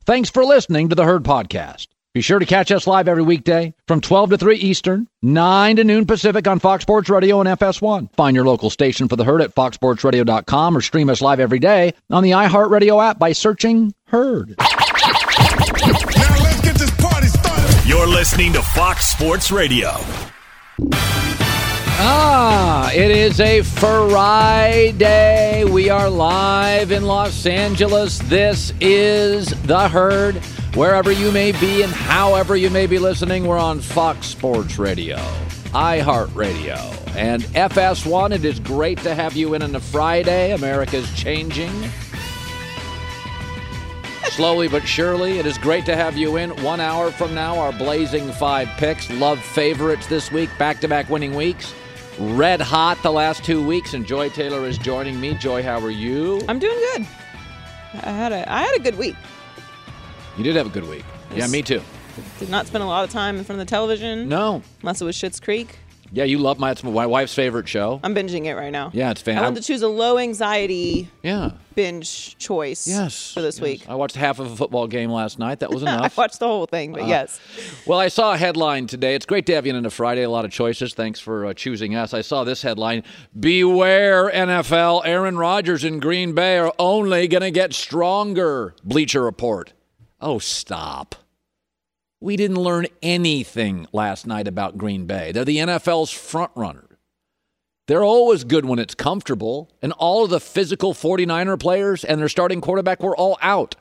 Thanks for listening to the Herd Podcast. Be sure to catch us live every weekday from 12 to 3 Eastern, 9 to noon Pacific on Fox Sports Radio and FS1. Find your local station for the Herd at foxsportsradio.com or stream us live every day on the iHeartRadio app by searching Herd. Now let's get this party started. You're listening to Fox Sports Radio. It is a Friday. We are live in Los Angeles. This is the Herd. Wherever you may be and however you may be listening, we're on Fox Sports Radio, iHeartRadio, and FS1. It is great to have you in on a Friday. America's changing. Slowly but surely, it is great to have you in. 1 hour from now, our Blazing 5 picks. Love favorites this week, back-to-back winning weeks. Red hot the last 2 weeks, and Joy Taylor is joining me. Joy, how are you? I'm doing good. I had a good week. You did have a good week. Yeah, me too. Did not spend a lot of time in front of the television. No. Unless it was Schitt's Creek. Yeah, you love it's my wife's favorite show. I'm binging it right now. Yeah, it's fantastic. I wanted to choose a low anxiety binge choice for this week. I watched half of a football game last night. That was enough. I watched the whole thing, but yes. Well, I saw a headline today. It's great to have you in on a Friday. A lot of choices. Thanks for choosing us. I saw this headline. Beware, NFL. Aaron Rodgers and Green Bay are only going to get stronger. Bleacher Report. Oh, stop. We didn't learn anything last night about Green Bay. They're the NFL's front runner. They're always good when it's comfortable, and all of the physical 49er players and their starting quarterback were all out.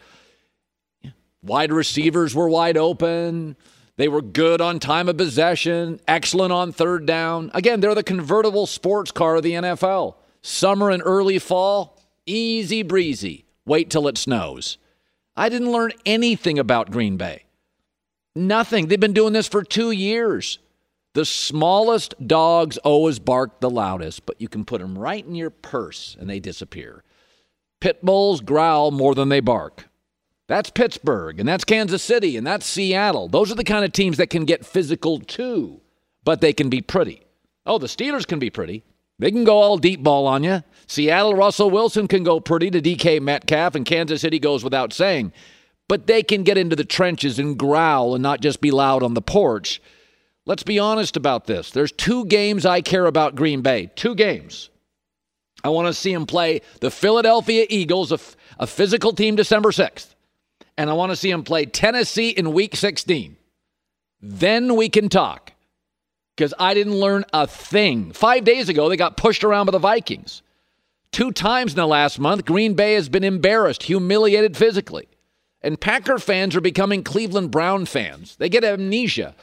Wide receivers were wide open. They were good on time of possession, excellent on third down. Again, they're the convertible sports car of the NFL. Summer and early fall, easy breezy. Wait till it snows. I didn't learn anything about Green Bay. Nothing. They've been doing this for 2 years. The smallest dogs always bark the loudest, but you can put them right in your purse and they disappear. Pit bulls growl more than they bark. That's Pittsburgh, and that's Kansas City, and that's Seattle. Those are the kind of teams that can get physical too, but they can be pretty. Oh, the Steelers can be pretty. They can go all deep ball on you. Seattle, Russell Wilson can go pretty to DK Metcalf, and Kansas City goes without saying. But they can get into the trenches and growl and not just be loud on the porch. Let's be honest about this. There's 2 games I care about Green Bay. 2 games. I want to see them play the Philadelphia Eagles, a physical team, December 6th. And I want to see them play Tennessee in Week 16. Then we can talk. Because I didn't learn a thing. 5 days ago, they got pushed around by the Vikings. 2 times in the last month, Green Bay has been embarrassed, humiliated physically. And Packer fans are becoming Cleveland Brown fans. They get amnesia.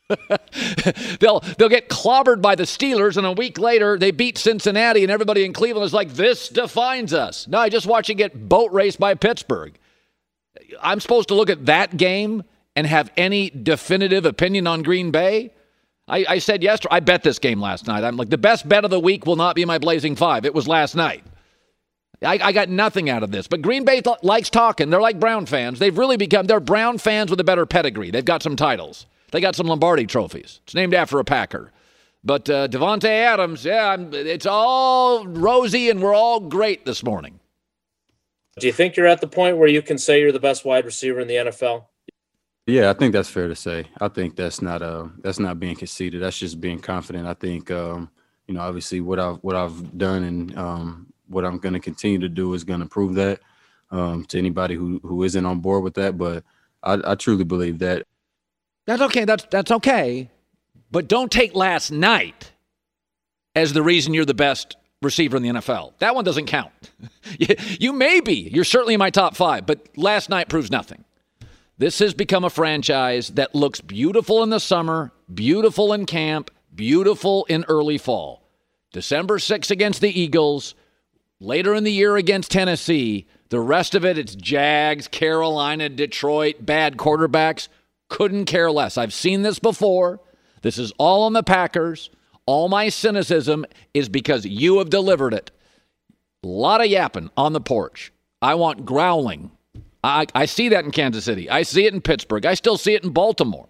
They'll get clobbered by the Steelers, and a week later, they beat Cincinnati, and everybody in Cleveland is like, this defines us. No, I just watched you get boat raced by Pittsburgh. I'm supposed to look at that game and have any definitive opinion on Green Bay? I said yesterday, I bet this game last night. I'm like, the best bet of the week will not be my Blazing 5. It was last night. I got nothing out of this. But Green Bay likes talking. They're like Brown fans. They're Brown fans with a better pedigree. They've got some titles. They got some Lombardi trophies. It's named after a Packer. But Davante Adams, it's all rosy and we're all great this morning. Do you think you're at the point where you can say you're the best wide receiver in the NFL? Yeah, I think that's fair to say. I think that's not being conceited. That's just being confident. I think obviously what I've done and what I'm going to continue to do is going to prove that to anybody who isn't on board with that. But I truly believe that. That's okay. That's okay. But don't take last night as the reason you're the best receiver in the NFL. That one doesn't count. You may be. You're certainly in my top 5, but last night proves nothing. This has become a franchise that looks beautiful in the summer, beautiful in camp, beautiful in early fall. December 6th against the Eagles, later in the year against Tennessee. The rest of it, it's Jags, Carolina, Detroit, bad quarterbacks. Couldn't care less. I've seen this before. This is all on the Packers. All my cynicism is because you have delivered it. A lot of yapping on the porch. I want growling. I see that in Kansas City. I see it in Pittsburgh. I still see it in Baltimore.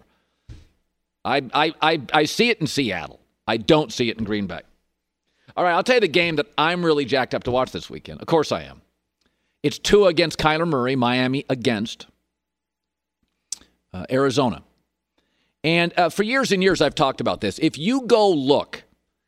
I see it in Seattle. I don't see it in Green Bay. All right, I'll tell you the game that I'm really jacked up to watch this weekend. Of course I am. It's Tua against Kyler Murray, Miami against. Arizona. And for years and years, I've talked about this. If you go look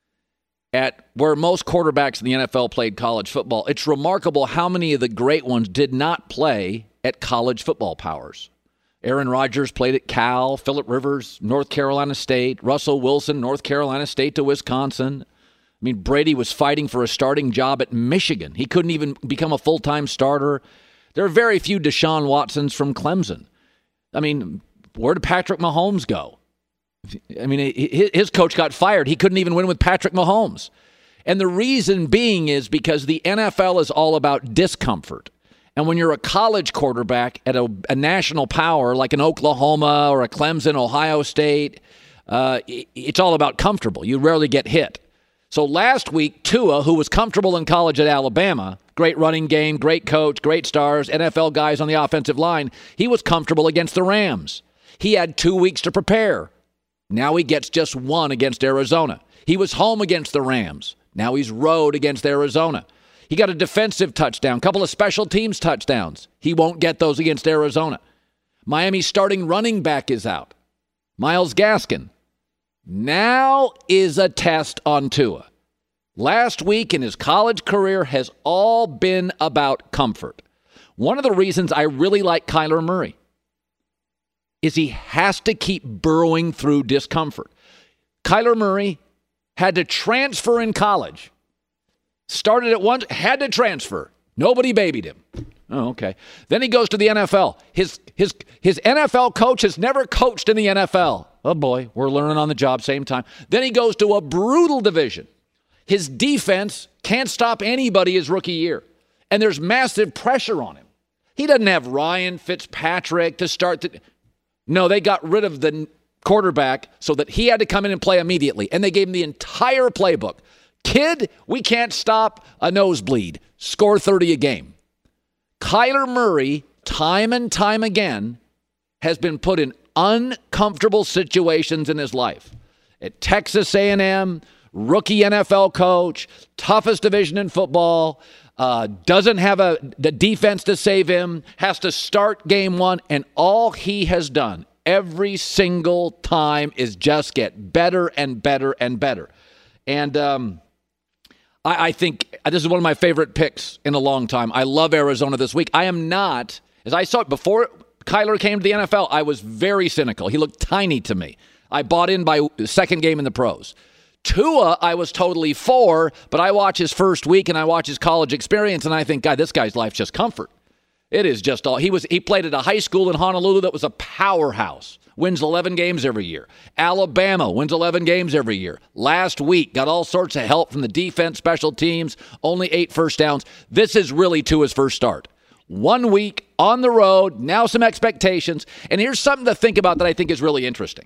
at where most quarterbacks in the NFL played college football, it's remarkable how many of the great ones did not play at college football powers. Aaron Rodgers played at Cal, Phillip Rivers, North Carolina State, Russell Wilson, North Carolina State to Wisconsin. I mean, Brady was fighting for a starting job at Michigan. He couldn't even become a full-time starter. There are very few Deshaun Watsons from Clemson. I mean, where did Patrick Mahomes go? I mean, his coach got fired. He couldn't even win with Patrick Mahomes. And the reason being is because the NFL is all about discomfort. And when you're a college quarterback at a national power like an Oklahoma or a Clemson, Ohio State, it's all about comfortable. You rarely get hit. So last week, Tua, who was comfortable in college at Alabama, great running game, great coach, great stars, NFL guys on the offensive line, he was comfortable against the Rams. He had 2 weeks to prepare. Now he gets just one against Arizona. He was home against the Rams. Now he's road against Arizona. He got a defensive touchdown, a couple of special teams touchdowns. He won't get those against Arizona. Miami's starting running back is out. Myles Gaskin. Now is a test on Tua. Last week in his college career has all been about comfort. One of the reasons I really like Kyler Murray is he has to keep burrowing through discomfort. Kyler Murray had to transfer in college. Started at once, had to transfer. Nobody babied him. Oh, okay. Then he goes to the NFL. His NFL coach has never coached in the NFL. Oh, boy, we're learning on the job same time. Then he goes to a brutal division. His defense can't stop anybody his rookie year. And there's massive pressure on him. He doesn't have Ryan Fitzpatrick to start the... No, they got rid of the quarterback so that he had to come in and play immediately. And they gave him the entire playbook. Kid, we can't stop a nosebleed. Score 30 a game. Kyler Murray, time and time again, has been put in uncomfortable situations in his life. At Texas A&M, rookie NFL coach, toughest division in football, doesn't have the defense to save him, has to start game one, and all he has done every single time is just get better and better and better. And I think this is one of my favorite picks in a long time. I love Arizona this week. I am not, as I saw it before Kyler came to the NFL, I was very cynical. He looked tiny to me. I bought in by the second game in the pros. Tua, I was totally for, but I watch his first week and I watch his college experience and I think, God, this guy's life's just comfort. It is just all. He played at a high school in Honolulu that was a powerhouse. Wins 11 games every year. Alabama wins 11 games every year. Last week, got all sorts of help from the defense, special teams, only 8 first downs. This is really Tua's first start. 1 week on the road, now some expectations. And here's something to think about that I think is really interesting.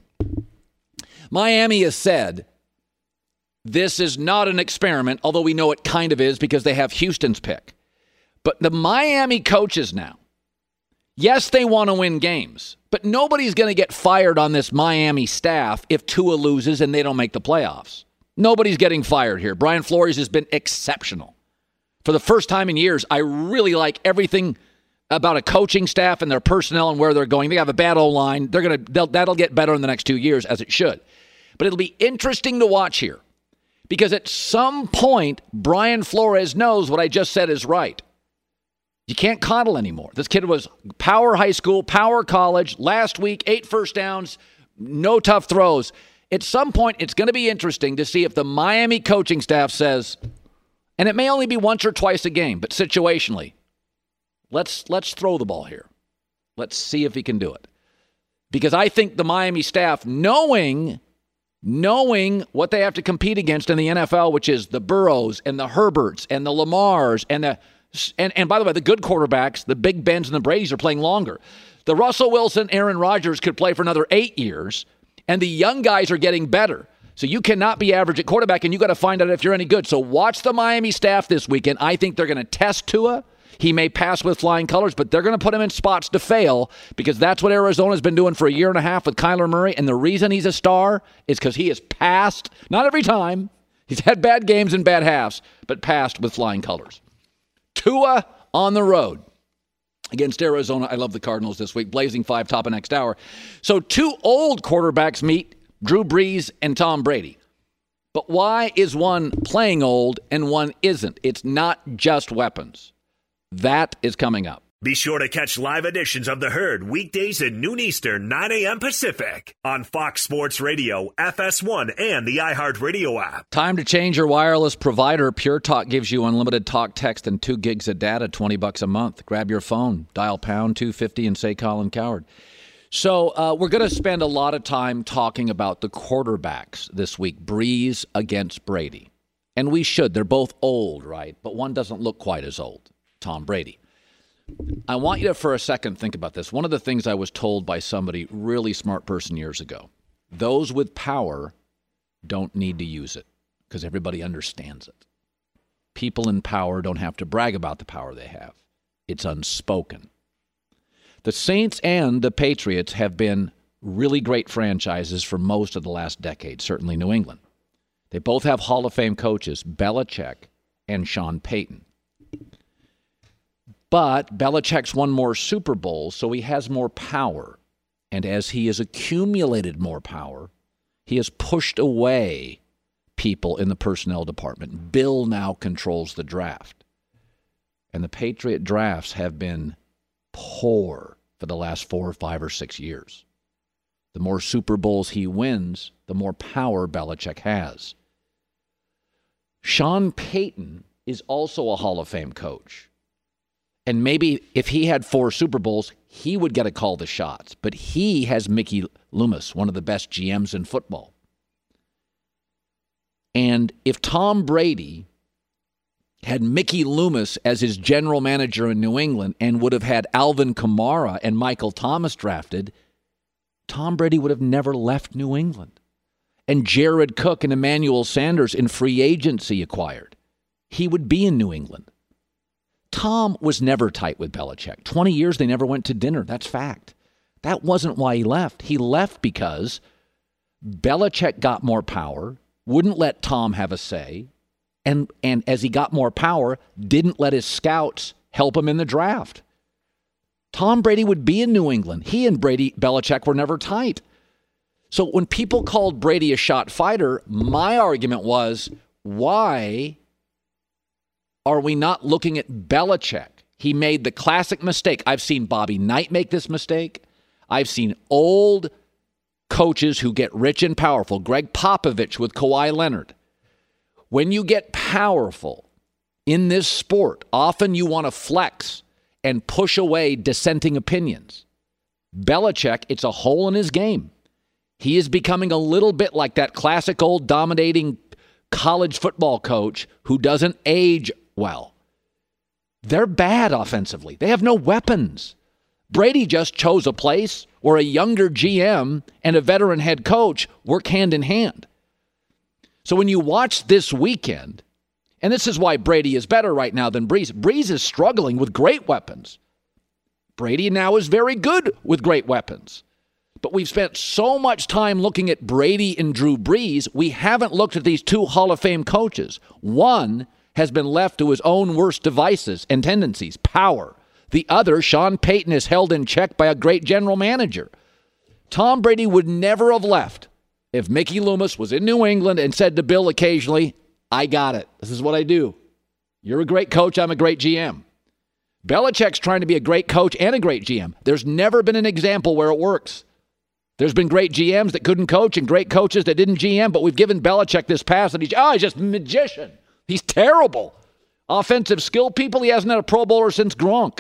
Miami has said this is not an experiment, although we know it kind of is because they have Houston's pick. But the Miami coaches now, yes, they want to win games, but nobody's going to get fired on this Miami staff if Tua loses and they don't make the playoffs. Nobody's getting fired here. Brian Flores has been exceptional. For the first time in years, I really like everything about a coaching staff and their personnel and where they're going. They have a bad O-line. That'll get better in the next 2 years, as it should. But it'll be interesting to watch here because at some point, Brian Flores knows what I just said is right. You can't coddle anymore. This kid was power high school, power college. Last week, 8 first downs, no tough throws. At some point, it's going to be interesting to see if the Miami coaching staff says, and it may only be once or twice a game, but situationally, let's throw the ball here. Let's see if he can do it. Because I think the Miami staff, knowing what they have to compete against in the NFL, which is the Burrows and the Herberts and the Lamars and by the way, the good quarterbacks, the Big Bens and the Bradys are playing longer. The Russell Wilson, Aaron Rodgers could play for another 8 years, and the young guys are getting better. So you cannot be average at quarterback, and you got to find out if you're any good. So watch the Miami staff this weekend. I think they're going to test Tua. He may pass with flying colors, but they're going to put him in spots to fail because that's what Arizona's been doing for a year and a half with Kyler Murray. And the reason he's a star is because he has passed, not every time. He's had bad games and bad halves, but passed with flying colors. Tua on the road. against Arizona. I love the Cardinals this week. Blazing 5 top of next hour. So 2 old quarterbacks meet, Drew Brees and Tom Brady. But why is one playing old and one isn't? It's not just weapons. That is coming up. Be sure to catch live editions of The Herd weekdays at noon Eastern, 9 a.m. Pacific on Fox Sports Radio, FS1, and the iHeartRadio app. Time to change your wireless provider. Pure Talk gives you unlimited talk, text, and 2 gigs of data, $20 a month. Grab your phone, dial pound 250 and say Colin Cowherd. So we're going to spend a lot of time talking about the quarterbacks this week, Brees against Brady. And we should. They're both old, right? But one doesn't look quite as old, Tom Brady. I want you to, for a second, think about this. One of the things I was told by somebody, really smart person years ago, those with power don't need to use it because everybody understands it. People in power don't have to brag about the power they have. It's unspoken. The Saints and the Patriots have been really great franchises for most of the last decade, certainly New England. They both have Hall of Fame coaches, Belichick and Sean Payton. But Belichick's won more Super Bowls, so he has more power. And as he has accumulated more power, he has pushed away people in the personnel department. Bill now controls the draft. And the Patriot drafts have been poor for the last 4 or 5 or 6 years. The more Super Bowls he wins, the more power Belichick has. Sean Payton is also a Hall of Fame coach. And maybe if he had 4 Super Bowls, he would get to call the shots. But he has Mickey Loomis, one of the best GMs in football. And if Tom Brady had Mickey Loomis as his general manager in New England and would have had Alvin Kamara and Michael Thomas drafted, Tom Brady would have never left New England. And Jared Cook and Emmanuel Sanders in free agency acquired. He would be in New England. Tom was never tight with Belichick. 20 years, they never went to dinner. That's fact. That wasn't why he left. He left because Belichick got more power, wouldn't let Tom have a say, and as he got more power, didn't let his scouts help him in the draft. Tom Brady would be in New England. He and Belichick were never tight. So when people called Brady a shot fighter, my argument was, why are we not looking at Belichick? He made the classic mistake. I've seen Bobby Knight make this mistake. I've seen old coaches who get rich and powerful. Greg Popovich with Kawhi Leonard. When you get powerful in this sport, often you want to flex and push away dissenting opinions. Belichick, it's a hole in his game. He is becoming a little bit like that classic old dominating college football coach who doesn't age well. They're bad offensively. They have no weapons. Brady just chose a place where a younger GM and a veteran head coach work hand in hand. So when you watch this weekend, and this is why Brady is better right now than Brees. Brees is struggling with great weapons. Brady now is very good with great weapons. But we've spent so much time looking at Brady and Drew Brees, we haven't looked at these 2 Hall of Fame coaches. One has been left to his own worst devices and tendencies, power. The other, Sean Payton, is held in check by a great general manager. Tom Brady would never have left if Mickey Loomis was in New England and said to Bill occasionally, I got it. This is what I do. You're a great coach. I'm a great GM. Belichick's trying to be a great coach and a great GM. There's never been an example where it works. There's been great GMs that couldn't coach and great coaches that didn't GM, but we've given Belichick this pass that he's just a magician. He's terrible. Offensive skill people, he hasn't had a Pro Bowler since Gronk.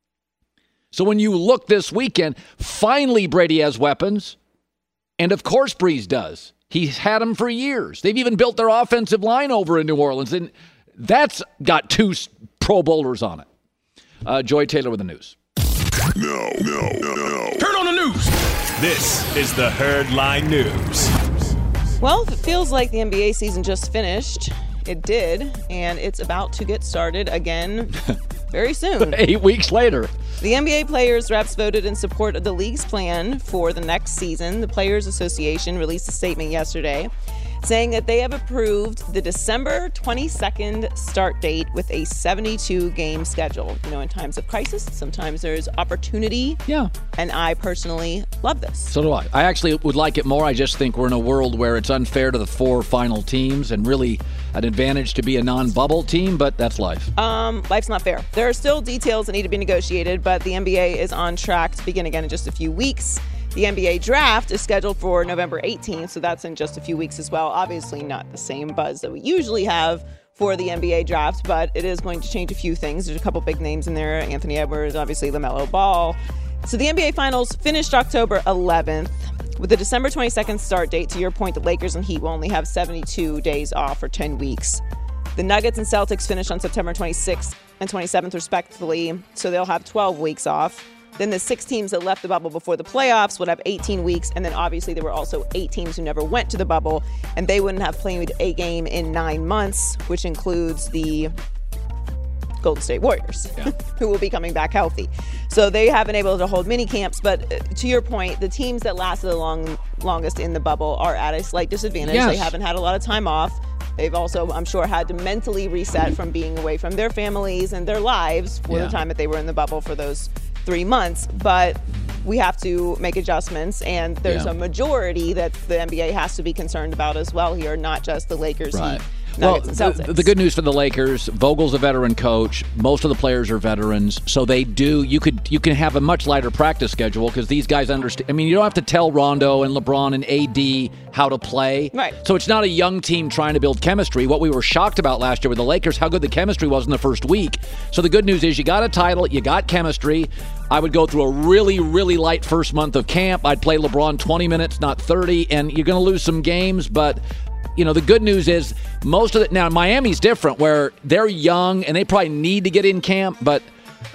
So when you look this weekend, finally Brady has weapons. And of course Brees does. He's had them for years. They've even built their offensive line over in New Orleans. And that's got 2 Pro Bowlers on it. Joy Taylor with the news. No. Turn on the news. This is the Herd Line News. Well, it feels like the NBA season just finished. It did, and it's about to get started again very soon. 8 weeks later. The NBA players' reps voted in support of the league's plan for the next season. The Players Association released a statement yesterday. saying that they have approved the December 22nd start date with a 72-game schedule. You know, in times of crisis, sometimes there's opportunity. Yeah. And I personally love this. So do I. I actually would like it more. I just think we're in a world where it's unfair to the 4 final teams and really an advantage to be a non-bubble team, but that's life. Life's not fair. There are still details that need to be negotiated, but the NBA is on track to begin again in just a few weeks. The NBA draft is scheduled for November 18th, so that's in just a few weeks as well. Obviously not the same buzz that we usually have for the NBA draft, but it is going to change a few things. There's a couple big names in there. Anthony Edwards, obviously LaMelo Ball. So the NBA Finals finished October 11th. With the December 22nd start date, to your point, the Lakers and Heat will only have 72 days off for 10 weeks. The Nuggets and Celtics finished on September 26th and 27th, respectively, so they'll have 12 weeks off. Then the 6 teams that left the bubble before the playoffs would have 18 weeks, and then obviously there were also 8 teams who never went to the bubble, and they wouldn't have played a game in 9 months, which includes the Golden State Warriors, who will be coming back healthy. So they haven't been able to hold mini camps, but to your point, the teams that lasted the longest in the bubble are at a slight disadvantage. Yes. They haven't had a lot of time off. They've also, I'm sure, had to mentally reset from being away from their families and their lives for the time that they were in the bubble for those 3 months. But we have to make adjustments, and there's a majority that the NBA has to be concerned about as well here, not just the Lakers, Heat, Nuggets, and Celtics. The good news for the Lakers, Vogel's a veteran coach. Most of the players are veterans, so they do. You can have a much lighter practice schedule because these guys understand. I mean, you don't have to tell Rondo and LeBron and AD how to play. Right. So it's not a young team trying to build chemistry. What we were shocked about last year with the Lakers, how good the chemistry was in the first week. So the good news is you got a title, you got chemistry. I would go through a really, really light first month of camp. I'd play LeBron 20 minutes, not 30, and you're going to lose some games, but you know, the good news is most of it now. Miami's different, where they're young and they probably need to get in camp. But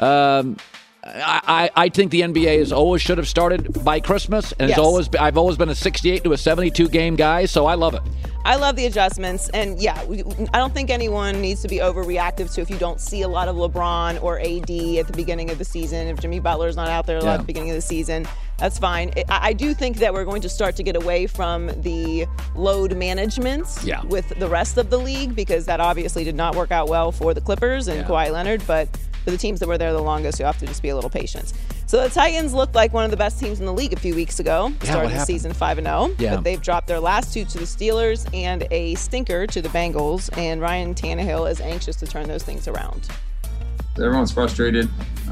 I think the NBA always should have started by Christmas, and I've always been a 68 to a 72 game guy, so I love it. I love the adjustments, and I don't think anyone needs to be overreactive to if you don't see a lot of LeBron or AD at the beginning of the season. If Jimmy Butler's not out there a lot at the beginning of the season, that's fine. I do think that we're going to start to get away from the load management with the rest of the league, because that obviously did not work out well for the Clippers and Kawhi Leonard, but for the teams that were there the longest, you have to just be a little patient. So the Titans looked like one of the best teams in the league a few weeks ago. Started the season 5-0, but they've dropped their last 2 to the Steelers and a stinker to the Bengals, and Ryan Tannehill is anxious to turn those things around. Everyone's frustrated.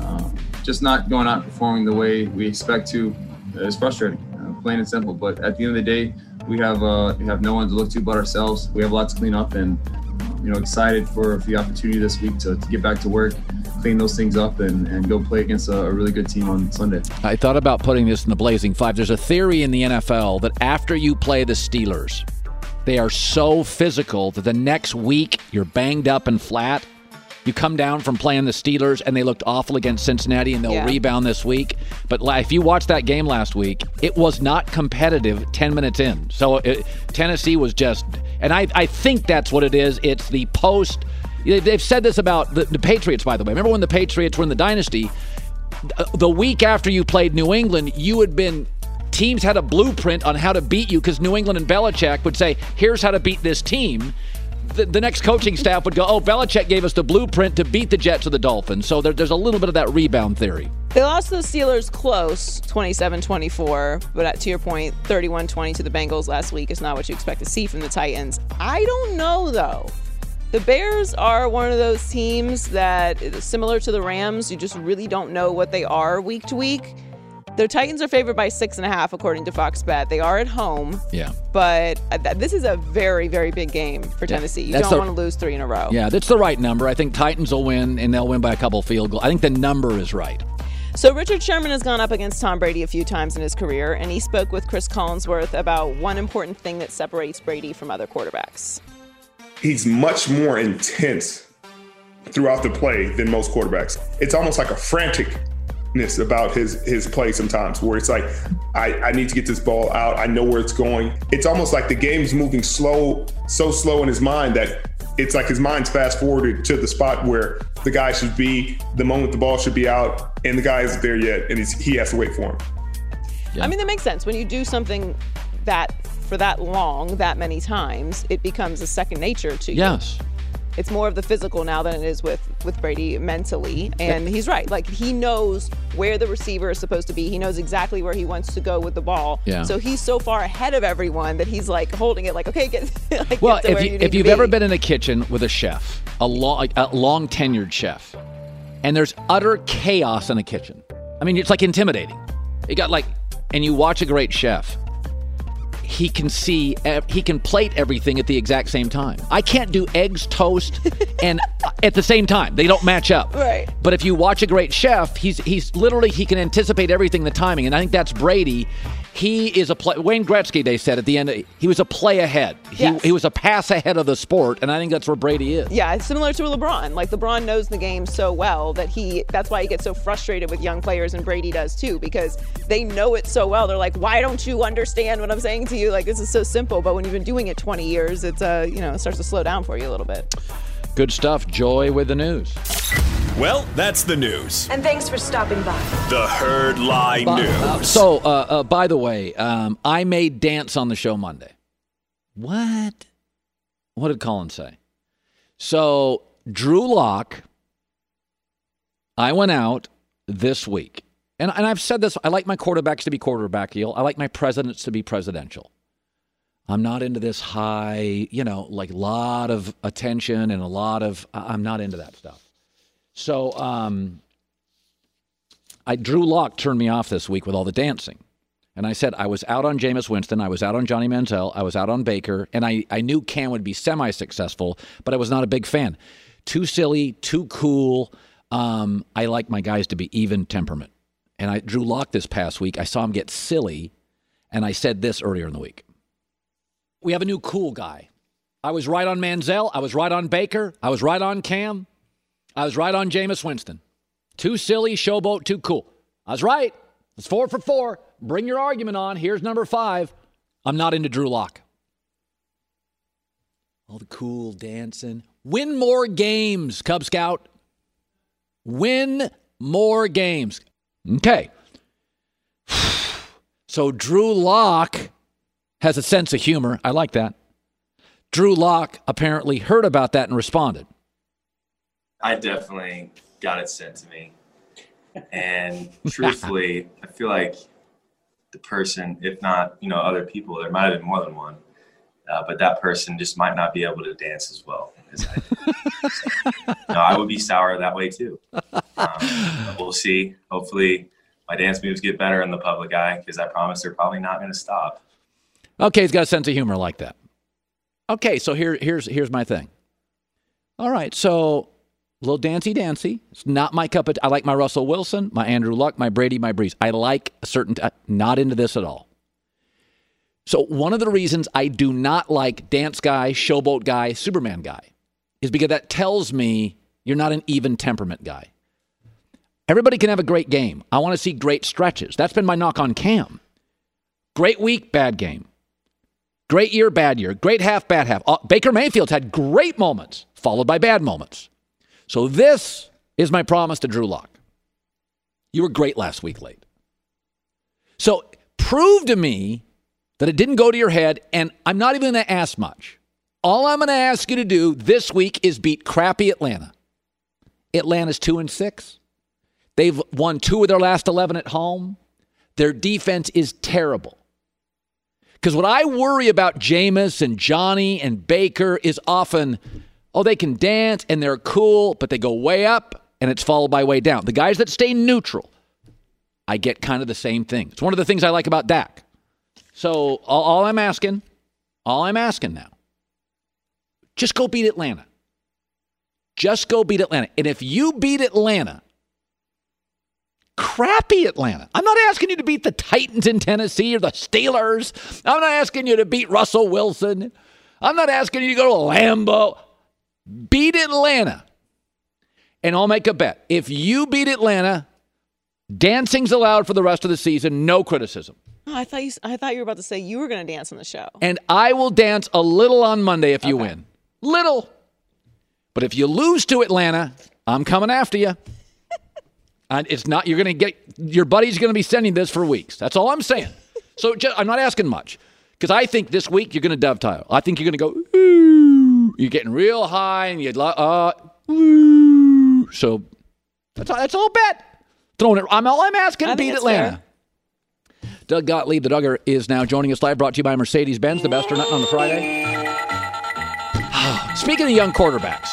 Just not going out and performing the way we expect to is frustrating, plain and simple. But at the end of the day, we have no one to look to but ourselves. We have a lot to clean up, and excited for the opportunity this week to get back to work, clean those things up, and go play against a really good team on Sunday. I thought about putting this in the Blazing Five. There's a theory in the NFL that after you play the Steelers, they are so physical that the next week you're banged up and flat. You come down from playing the Steelers, and they looked awful against Cincinnati, and they'll rebound this week. But if you watched that game last week, it was not competitive 10 minutes in. So Tennessee was just – and I think that's what it is. It's the post – they've said this about the Patriots, by the way. Remember when the Patriots were in the dynasty? The week after you played New England, you had been – teams had a blueprint on how to beat you, because New England and Belichick would say, here's how to beat this team. The next coaching staff would go, Belichick gave us the blueprint to beat the Jets or the Dolphins. So there's a little bit of that rebound theory. They lost to the Steelers close, 27-24, but to your point, 31-20 to the Bengals last week is not what you expect to see from the Titans. I don't know, though. The Bears are one of those teams that is similar to the Rams. You just really don't know what they are week to week. The Titans are favored by 6.5, according to Fox Bet. They are at home. Yeah. But this is a very, very big game for Tennessee. You don't want to lose 3 in a row. Yeah, that's the right number. I think Titans will win, and they'll win by a couple field goals. I think the number is right. So Richard Sherman has gone up against Tom Brady a few times in his career, and he spoke with Chris Collinsworth about one important thing that separates Brady from other quarterbacks. He's much more intense throughout the play than most quarterbacks. It's almost like a frantic about his play sometimes, where it's like, I need to get this ball out. I know where it's going. It's almost like the game's moving so slow in his mind that it's like his mind's fast forwarded to the spot where the guy should be, the moment the ball should be out, and the guy isn't there yet, and he has to wait for him. Yeah. I mean, that makes sense. When you do something that for that long, that many times, it becomes a second nature to you. Yes. It's more of the physical now than it is with Brady mentally. And he's right. Like, he knows where the receiver is supposed to be. He knows exactly where he wants to go with the ball. Yeah. So he's so far ahead of everyone that he's like holding it like, okay, get like, Well, get to where you need if to you've be. ever been in a kitchen with a chef, a long tenured chef, and there's utter chaos in a kitchen. I mean, it's like intimidating. You got and you watch a great chef. He can plate everything at the exact same time. I can't do eggs, toast, and at the same time. They don't match up. Right. But if you watch a great chef, he's literally, he can anticipate everything, the timing. And I think that's Brady. He is Wayne Gretzky, they said at the end, he was a play ahead. Yes. He was a pass ahead of the sport, and I think that's where Brady is. Yeah, it's similar to LeBron. Like, LeBron knows the game so well that that's why he gets so frustrated with young players, and Brady does too, because they know it so well. They're like, why don't you understand what I'm saying to you? Like, this is so simple. But when you've been doing it 20 years, it's it starts to slow down for you a little bit. Good stuff. Joy with the news. Well, that's the news. And thanks for stopping by. The Herd Lie News. So, by the way, I made dance on the show Monday. What? What did Colin say? So, Drew Lock, I went out this week. And I've said this, I like my quarterbacks to be quarterbackial. I like my presidents to be presidential. I'm not into this high, lot of attention and I'm not into that stuff. So Drew Lock turned me off this week with all the dancing. And I said I was out on Jameis Winston, I was out on Johnny Manziel, I was out on Baker, and I knew Cam would be semi-successful, but I was not a big fan. Too silly, too cool. I like my guys to be even temperament. And Drew Lock this past week, I saw him get silly, and I said this earlier in the week. We have a new cool guy. I was right on Manziel. I was right on Baker. I was right on Cam. I was right on Jameis Winston. Too silly, showboat, too cool. I was right. It's 4 for 4. Bring your argument on. Here's number 5. I'm not into Drew Lock. All the cool dancing. Win more games, Cub Scout. Win more games. Okay. So Drew Lock has a sense of humor. I like that. Drew Lock apparently heard about that and responded. I definitely got it sent to me. And truthfully, I feel like the person, if not, other people, there might have been more than one, but that person just might not be able to dance as well as I did. So, I would be sour that way too. We'll see. Hopefully my dance moves get better in the public eye, because I promise they're probably not going to stop. Okay, he's got a sense of humor like that. Okay, so here's my thing. All right, so a little dancey. It's not my cup of tea. I like my Russell Wilson, my Andrew Luck, my Brady, my Breeze. I like a certain not into this at all. So one of the reasons I do not like dance guy, showboat guy, Superman guy is because that tells me you're not an even temperament guy. Everybody can have a great game. I want to see great stretches. That's been my knock on Cam. Great week, bad game. Great year, bad year. Great half, bad half. Baker Mayfield's had great moments, followed by bad moments. So this is my promise to Drew Lock. You were great last week late. So prove to me that it didn't go to your head, and I'm not even going to ask much. All I'm going to ask you to do this week is beat crappy Atlanta. Atlanta's 2-6. They've won 2 of their last 11 at home. Their defense is terrible. Because what I worry about Jameis and Johnny and Baker is often, they can dance and they're cool, but they go way up and it's followed by way down. The guys that stay neutral, I get kind of the same thing. It's one of the things I like about Dak. So all I'm asking now, just go beat Atlanta. Just go beat Atlanta. And if you beat Atlanta, crappy Atlanta. I'm not asking you to beat the Titans in Tennessee or the Steelers. I'm not asking you to beat Russell Wilson. I'm not asking you to go to Lambeau. Beat Atlanta. And I'll make a bet. If you beat Atlanta, dancing's allowed for the rest of the season. No criticism. Oh, I thought you were about to say you were going to dance on the show. And I will dance a little on Monday if you win. Little. But if you lose to Atlanta, I'm coming after you. And it's not, you're going to get, your buddy's going to be sending this for weeks. That's all I'm saying. So I'm not asking much. Because I think this week you're going to dovetail. I think you're going to go, ooh. You're getting real high, and you're like, ooh. So that's all bet. Throwing it. All I'm asking, beat Atlanta. Fair. Doug Gottlieb, the Duggar, is now joining us live, brought to you by Mercedes-Benz, the best or nothing on the Friday. Speaking of young quarterbacks,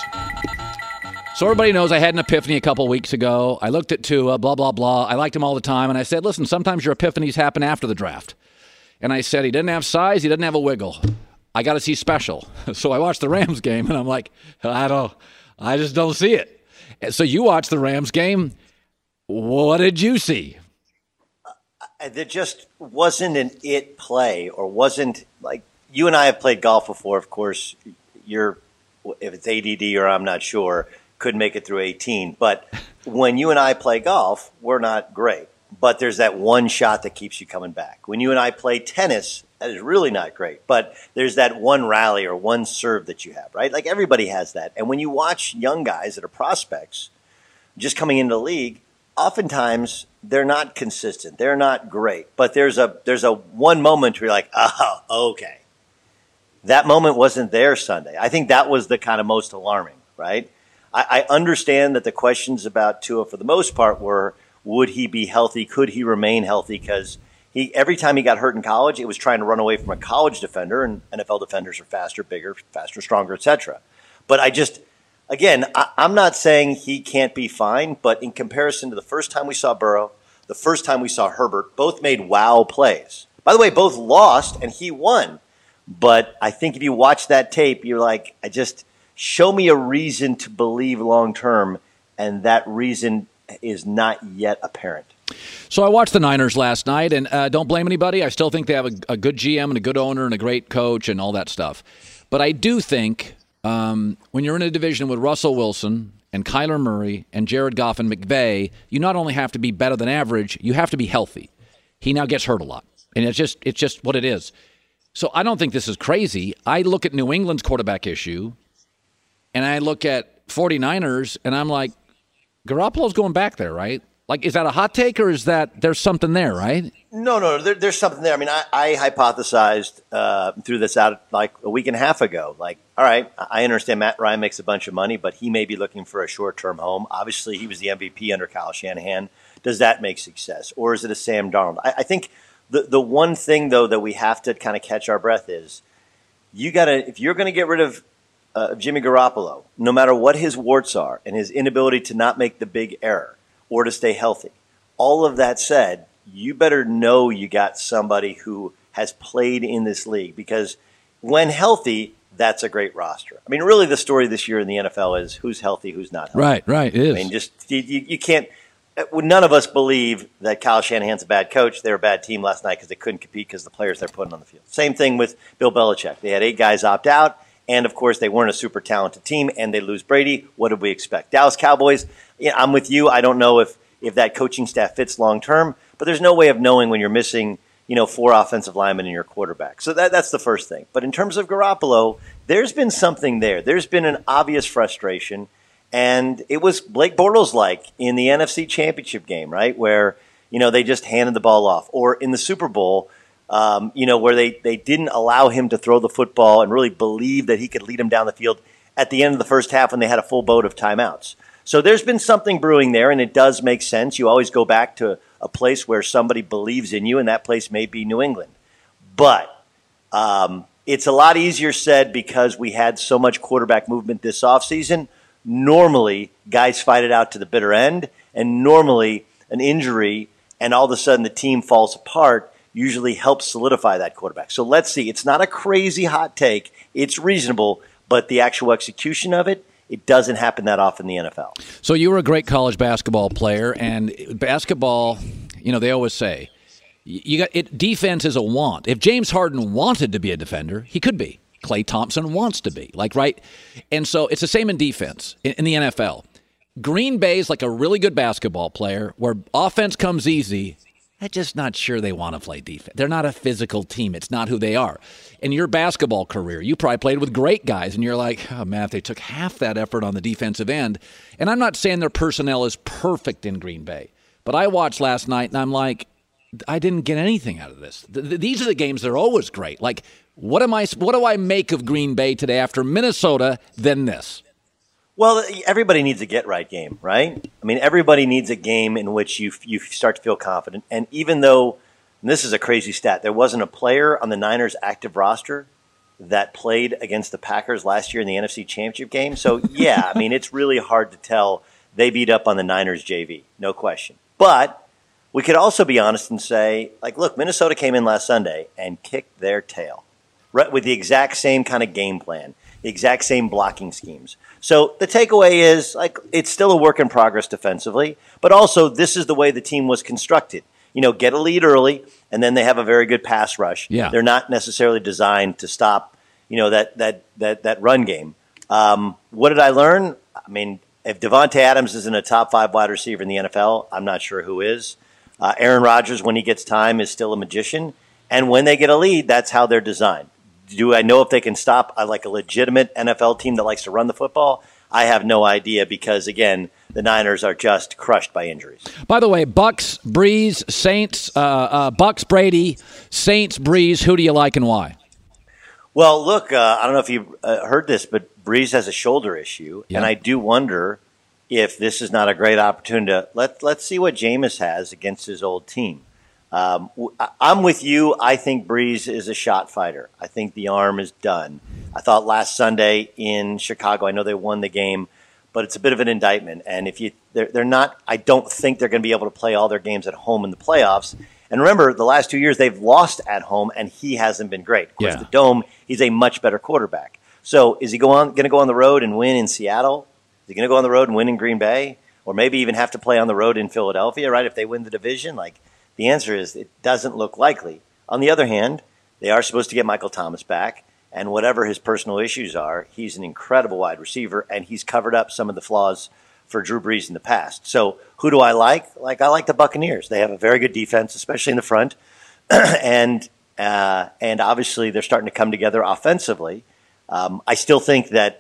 so everybody knows I had an epiphany a couple weeks ago. I looked at Tua, blah, blah, blah. I liked him all the time, and I said, listen, sometimes your epiphanies happen after the draft. And I said, he doesn't have size, he doesn't have a wiggle. I got to see special. So I watched the Rams game, and I'm like, I just don't see it. So you watched the Rams game. What did you see? There just wasn't an it play, or wasn't like, you and I have played golf before. Of course, if it's ADD or I'm not sure, could make it through 18. But when you and I play golf, we're not great. But there's that one shot that keeps you coming back. When you and I play tennis, that is really not great. But there's that one rally or one serve that you have, right? Like everybody has that. And when you watch young guys that are prospects just coming into the league, oftentimes they're not consistent. They're not great. But there's a one moment where you're like, oh, okay. That moment wasn't there Sunday. I think that was the kind of most alarming, right? I understand that the questions about Tua for the most part were, would he be healthy? Could he remain healthy? Because every time he got hurt in college, it was trying to run away from a college defender, and NFL defenders are faster, bigger, faster, stronger, etc. But I'm not saying he can't be fine, but in comparison to the first time we saw Burrow, the first time we saw Herbert, both made wow plays. By the way, both lost, and he won. But I think if you watch that tape, you're like, show me a reason to believe long term, and that reason is not yet apparent. So I watched the Niners last night, and don't blame anybody. I still think they have a good GM and a good owner and a great coach and all that stuff. But I do think when you're in a division with Russell Wilson and Kyler Murray and Jared Goff and McVay, you not only have to be better than average, you have to be healthy. He now gets hurt a lot, and it's just what it is. So I don't think this is crazy. I look at New England's quarterback issue, and I look at 49ers, and I'm like, Garoppolo's going back there, right? Like, is that a hot take, or is that there's something there, right? No, there's something there. I mean, I hypothesized threw this out like a week and a half ago. Like, all right, I understand Matt Ryan makes a bunch of money, but he may be looking for a short-term home. Obviously, he was the MVP under Kyle Shanahan. Does that make success? Or is it a Sam Darnold? I think the one thing, though, that we have to kind of catch our breath is if you're going to get rid of Jimmy Garoppolo, no matter what his warts are and his inability to not make the big error or to stay healthy, all of that said, you better know you got somebody who has played in this league, because when healthy, that's a great roster. I mean, really the story this year in the NFL is who's healthy, who's not healthy. Right, it is. I mean, just you can't – none of us believe that Kyle Shanahan's a bad coach. They were a bad team last night because they couldn't compete because of the players they're putting on the field. Same thing with Bill Belichick. They had 8 guys opt out. And, of course, they weren't a super talented team, and they lose Brady. What did we expect? Dallas Cowboys, I'm with you. I don't know if that coaching staff fits long-term, but there's no way of knowing when you're missing, 4 offensive linemen in your quarterback. So that's the first thing. But in terms of Garoppolo, there's been something there. There's been an obvious frustration, and it was Blake Bortles-like in the NFC Championship game, right, where, they just handed the ball off. Or in the Super Bowl, where they didn't allow him to throw the football and really believe that he could lead him down the field at the end of the first half when they had a full boat of timeouts. So there's been something brewing there, and it does make sense. You always go back to a place where somebody believes in you, and that place may be New England. But it's a lot easier said because we had so much quarterback movement this offseason. Normally, guys fight it out to the bitter end, and normally an injury and all of a sudden the team falls apart usually helps solidify that quarterback. So let's see. It's not a crazy hot take. It's reasonable, but the actual execution of it doesn't happen that often in the NFL. So you were a great college basketball player, and basketball, they always say, defense is a want. If James Harden wanted to be a defender, he could be. Klay Thompson wants to be, right? And so it's the same in defense in the NFL. Green Bay's like a really good basketball player where offense comes easy. I'm just not sure they want to play defense. They're not a physical team. It's not who they are. In your basketball career, you probably played with great guys, and you're like, oh, man, if they took half that effort on the defensive end. And I'm not saying their personnel is perfect in Green Bay, but I watched last night, and I'm like, I didn't get anything out of this. These are the games that are always great. Like, what do I make of Green Bay today after Minnesota, then this? Well, everybody needs a get-right game, right? I mean, everybody needs a game in which you start to feel confident. And even though, and this is a crazy stat, there wasn't a player on the Niners' active roster that played against the Packers last year in the NFC Championship game. So, yeah, I mean, it's really hard to tell. They beat up on the Niners JV, no question. But we could also be honest and say, like, look, Minnesota came in last Sunday and kicked their tail, right, with the exact same kind of game plan, the exact same blocking schemes. So the takeaway is, like, it's still a work in progress defensively, but also this is the way the team was constructed. Get a lead early, and then they have a very good pass rush. Yeah. They're not necessarily designed to stop, that run game. What did I learn? I mean, if Devontae Adams isn't a top 5 wide receiver in the NFL, I'm not sure who is. Aaron Rodgers, when he gets time, is still a magician. And when they get a lead, that's how they're designed. Do I know if they can stop a legitimate NFL team that likes to run the football? I have no idea because, again, the Niners are just crushed by injuries. By the way, Bucks, Breeze, Saints, Bucks, Brady, Saints, Breeze, who do you like and why? Well, look, I don't know if you heard this, but Breeze has a shoulder issue, and I do wonder if this is not a great opportunity to let's see what Jameis has against his old team. I'm with you. I think Breeze is a shot fighter. I think the arm is done. I thought last Sunday in Chicago, I know they won the game, but it's a bit of an indictment. And if they're not, I don't think they're going to be able to play all their games at home in the playoffs. And remember, the last 2 years they've lost at home, and he hasn't been great. Of course, the Dome, he's a much better quarterback. So is he going to go on the road and win in Seattle? Is he going to go on the road and win in Green Bay? Or maybe even have to play on the road in Philadelphia, right, if they win the division? The answer is it doesn't look likely. On the other hand, they are supposed to get Michael Thomas back, and whatever his personal issues are, he's an incredible wide receiver, and he's covered up some of the flaws for Drew Brees in the past. So who do I like? I like the Buccaneers. They have a very good defense, especially in the front, and obviously they're starting to come together offensively. I still think that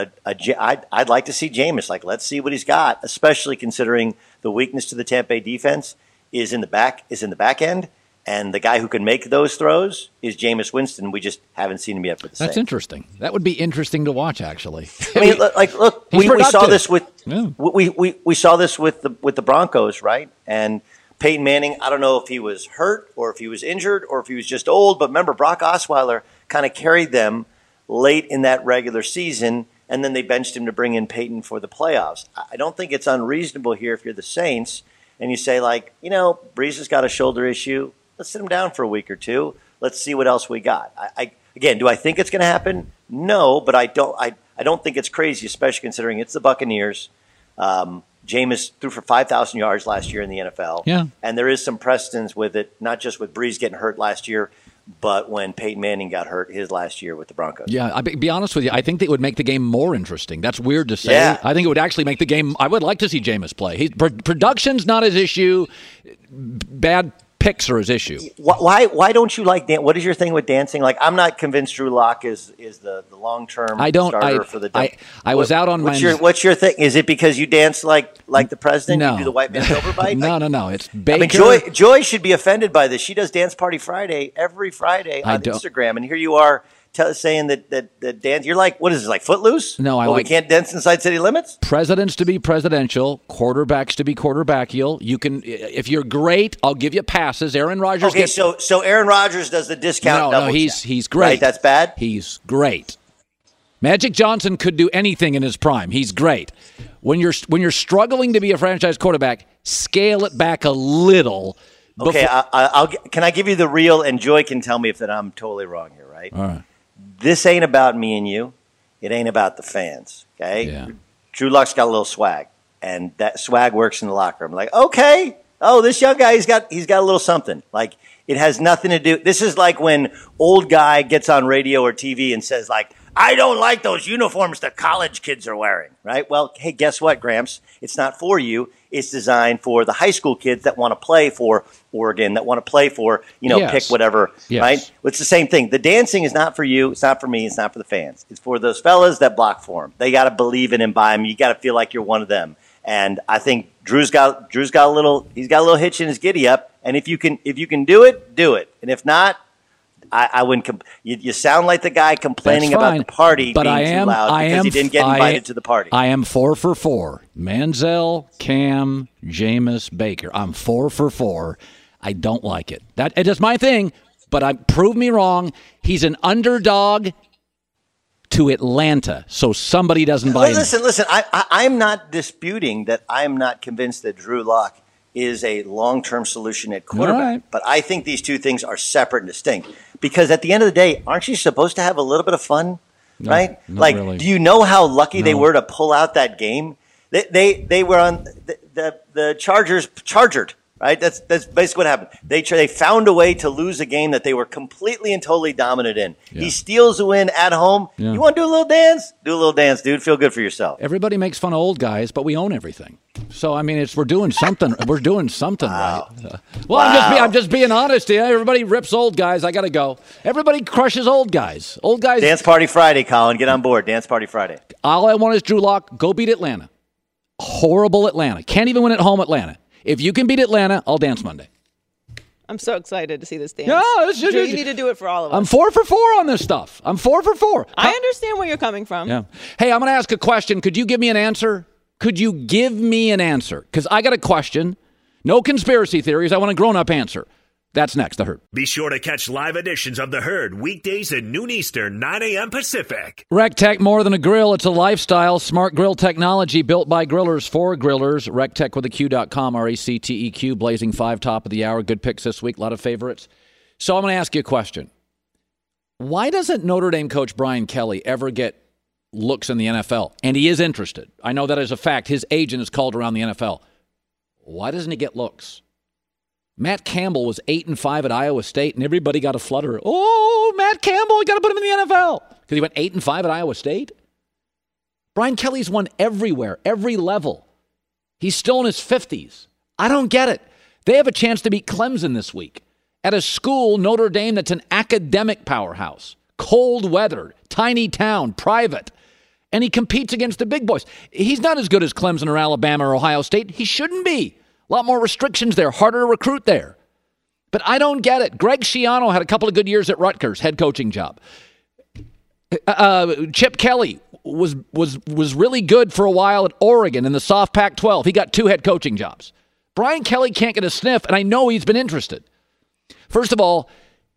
I'd like to see Jameis. Let's see what he's got, especially considering the weakness to the Tampa Bay defense is in the back end, and the guy who can make those throws is Jameis Winston. We just haven't seen him yet for the Saints. That's interesting. That would be interesting to watch, actually. I mean, look, we saw this with we saw this with the Broncos, right? And Peyton Manning, I don't know if he was hurt or if he was injured or if he was just old, but remember, Brock Osweiler kind of carried them late in that regular season, and then they benched him to bring in Peyton for the playoffs. I don't think it's unreasonable here if you're the Saints and you say, Breeze has got a shoulder issue. Let's sit him down for a week or two. Let's see what else we got. Again, do I think it's going to happen? No, but I don't think it's crazy, especially considering it's the Buccaneers. Jameis threw for 5,000 yards last year in the NFL. Yeah. And there is some precedence with it, not just with Breeze getting hurt last year, but when Peyton Manning got hurt his last year with the Broncos. Yeah, I'll be honest with you. I think that would make the game more interesting. That's weird to say. Yeah. I think it would actually make the game – I would like to see Jameis play. Production's not his issue. Bad picks are his issue. Why don't you like – what is your thing with dancing? I'm not convinced Drew Lock is the long-term starter for the – I was out on my – What's your thing? Is it because you dance like the president? No. You do the white man's overbite? No. It's Baker. I mean, Joy should be offended by this. She does Dance Party Friday every Friday on Instagram, and here you are saying that dance. You're like, what is this, like Footloose? No, we can't dance inside city limits? Presidents to be presidential, quarterbacks to be quarterbackial. You can, if you're great, I'll give you passes. Aaron Rodgers Okay, so Aaron Rodgers does the discount double check. He's great. Right, that's bad? He's great. Magic Johnson could do anything in his prime. He's great. When you're struggling to be a franchise quarterback, scale it back a little. Okay, can I give you the real, and Joy can tell me if that I'm totally wrong here, right? All right. This ain't about me and you. It ain't about the fans, okay? Yeah. Drew Lock's got a little swag, and that swag works in the locker room. Okay, this young guy, he's got a little something. It has nothing to do. This is like when old guy gets on radio or TV and says, I don't like those uniforms the college kids are wearing, right? Well, hey, guess what, Gramps? It's not for you. It's designed for the high school kids that want to play for Oregon, that want to play for, pick whatever, right? It's the same thing. The dancing is not for you. It's not for me. It's not for the fans. It's for those fellas that block for them. They got to believe in and buy them. You got to feel like you're one of them. And I think Drew's got a little hitch in his giddy up. And if you can do it, do it. And if not, I wouldn't. You sound like the guy complaining about the party being too loud because he didn't get invited to the party. I am 4 for 4. Manziel, Cam, Jameis, Baker. I'm 4 for 4. I don't like it. It is my thing, but prove me wrong. He's an underdog to Atlanta, so somebody doesn't buy him. Listen. I'm not disputing that I'm not convinced that Drew Lock is a long-term solution at quarterback. Right. But I think these two things are separate and distinct. Because at the end of the day, aren't you supposed to have a little bit of fun, right? Like, really. Do you know how lucky they were to pull out that game? They were on the Chargers chargered. Right, that's basically what happened. They found a way to lose a game that they were completely and totally dominant in. Yeah. He steals a win at home. Yeah. You want to do a little dance? Do a little dance, dude. Feel good for yourself. Everybody makes fun of old guys, but we own everything. So I mean, we're doing something. We're doing something wow. right. I'm just being honest here. Everybody rips old guys. I got to go. Everybody crushes old guys. Old guys. Dance Party Friday, Colin. Get on board. Dance Party Friday. All I want is Drew Lock. Go beat Atlanta. Horrible Atlanta. Can't even win at home, Atlanta. If you can beat Atlanta, I'll dance Monday. I'm so excited to see this dance. Yeah, Drew, you need to do it for all of us. I'm 4 for 4 on this stuff. I'm 4 for 4. I understand where you're coming from. Yeah. Hey, I'm going to ask a question. Could you give me an answer? Could you give me an answer? Because I got a question. No conspiracy theories. I want a grown-up answer. That's next, The Herd. Be sure to catch live editions of The Herd weekdays at noon Eastern, 9 a.m. Pacific. RecTech, more than a grill. It's a lifestyle. Smart grill technology built by grillers for grillers. RecTech with a Q.com, RACTEQ, Blazing 5, top of the hour. Good picks this week. A lot of favorites. So I'm going to ask you a question. Why doesn't Notre Dame coach Brian Kelly ever get looks in the NFL? And he is interested. I know that as a fact. His agent is called around the NFL. Why doesn't he get looks? Matt Campbell was 8-5 at Iowa State, and everybody got a flutter. Oh, Matt Campbell, you got to put him in the NFL because he went 8-5 at Iowa State. Brian Kelly's won everywhere, every level. He's still in his 50s. I don't get it. They have a chance to beat Clemson this week at a school, Notre Dame, that's an academic powerhouse, cold weather, tiny town, private, and he competes against the big boys. He's not as good as Clemson or Alabama or Ohio State. He shouldn't be. A lot more restrictions there, harder to recruit there. But I don't get it. Greg Schiano had a couple of good years at Rutgers, head coaching job. Chip Kelly was really good for a while at Oregon in the soft Pac-12. He got 2 head coaching jobs. Brian Kelly can't get a sniff, and I know he's been interested. First of all,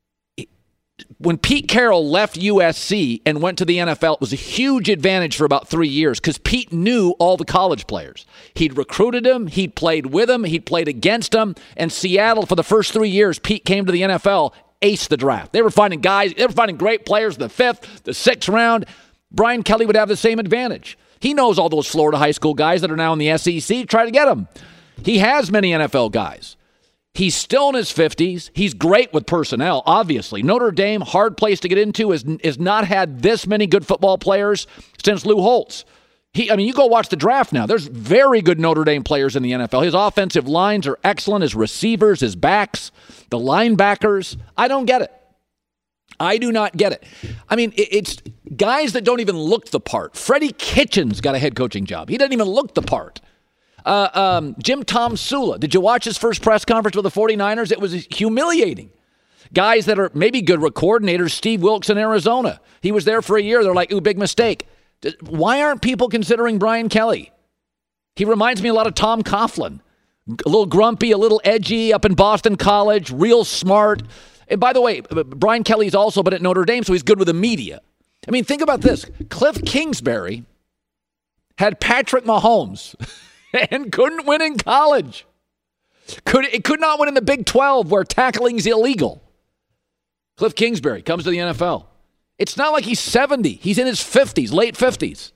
when Pete Carroll left USC and went to the NFL, it was a huge advantage for about 3 years because Pete knew all the college players. He'd recruited them, he'd played with them, he'd played against them, and Seattle, for the first 3 years, Pete came to the NFL, aced the draft. They were finding great players in the 5th, the 6th round. Brian Kelly would have the same advantage. He knows all those Florida high school guys that are now in the SEC. Try to get them. He has many NFL guys. He's still in his 50s. He's great with personnel, obviously. Notre Dame, hard place to get into, has not had this many good football players since Lou Holtz. You go watch the draft now. There's very good Notre Dame players in the NFL. His offensive lines are excellent. His receivers, his backs, the linebackers. I don't get it. I do not get it. It's guys that don't even look the part. Freddie Kitchens got a head coaching job. He doesn't even look the part. Jim Tom Sula. Did you watch his first press conference with the 49ers? It was humiliating. Guys that are maybe good coordinators, Steve Wilkes in Arizona. He was there for a year. They're like, ooh, big mistake. Why aren't people considering Brian Kelly? He reminds me a lot of Tom Coughlin. A little grumpy, a little edgy, up in Boston College, real smart. And by the way, Brian Kelly's also been at Notre Dame, so he's good with the media. Think about this. Cliff Kingsbury had Patrick Mahomes and couldn't win in college. Could not win in the Big 12 where tackling's illegal. Cliff Kingsbury comes to the NFL. It's not like he's 70. He's in his 50s, late 50s.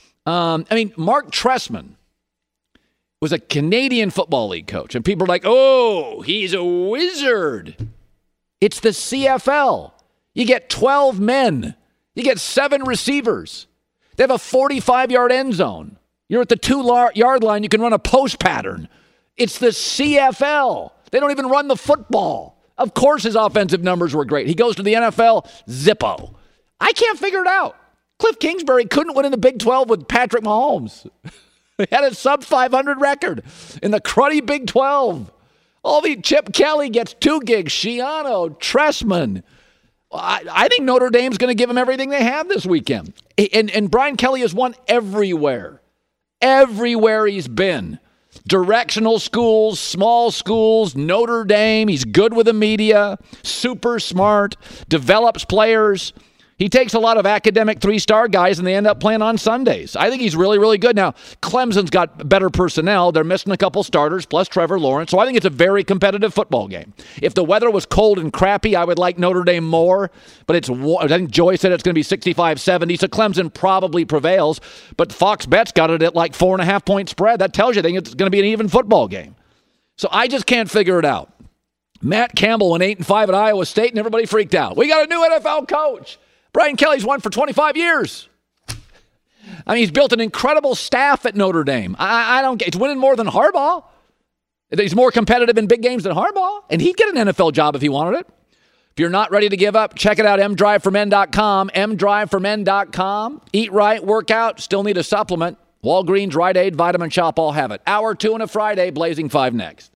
Mark Trestman was a Canadian Football League coach, and people are like, oh, he's a wizard. It's the CFL. You get 12 men. You get 7 receivers. They have a 45-yard end zone. You're at the 2-yard line. You can run a post pattern. It's the CFL. They don't even run the football. Of course his offensive numbers were great. He goes to the NFL, Zippo. I can't figure it out. Cliff Kingsbury couldn't win in the Big 12 with Patrick Mahomes. He had a sub-500 record in the cruddy Big 12. Chip Kelly gets 2 gigs. Schiano, Tressman. I think Notre Dame's going to give him everything they have this weekend. And Brian Kelly has won everywhere. Everywhere he's been. Directional schools, small schools, Notre Dame. He's good with the media, super smart, develops players. He takes a lot of academic 3-star guys, and they end up playing on Sundays. I think he's really, really good. Now, Clemson's got better personnel. They're missing a couple starters, plus Trevor Lawrence. So I think it's a very competitive football game. If the weather was cold and crappy, I would like Notre Dame more. But I think Joy said it's going to be 65-70, so Clemson probably prevails. But Fox Bet's got it at like 4.5-point spread. That tells you I think it's going to be an even football game. So I just can't figure it out. Matt Campbell went 8-5 at Iowa State, and everybody freaked out. We got a new NFL coach. Brian Kelly's won for 25 years. I mean, he's built an incredible staff at Notre Dame. I don't get it's winning more than Harbaugh. He's more competitive in big games than Harbaugh, and he'd get an NFL job if he wanted it. If you're not ready to give up, check it out, mdriveformen.com, mdriveformen.com. Eat right, work out, still need a supplement. Walgreens, Rite Aid, Vitamin Shop all have it. Hour 2 on a Friday, Blazing 5 next.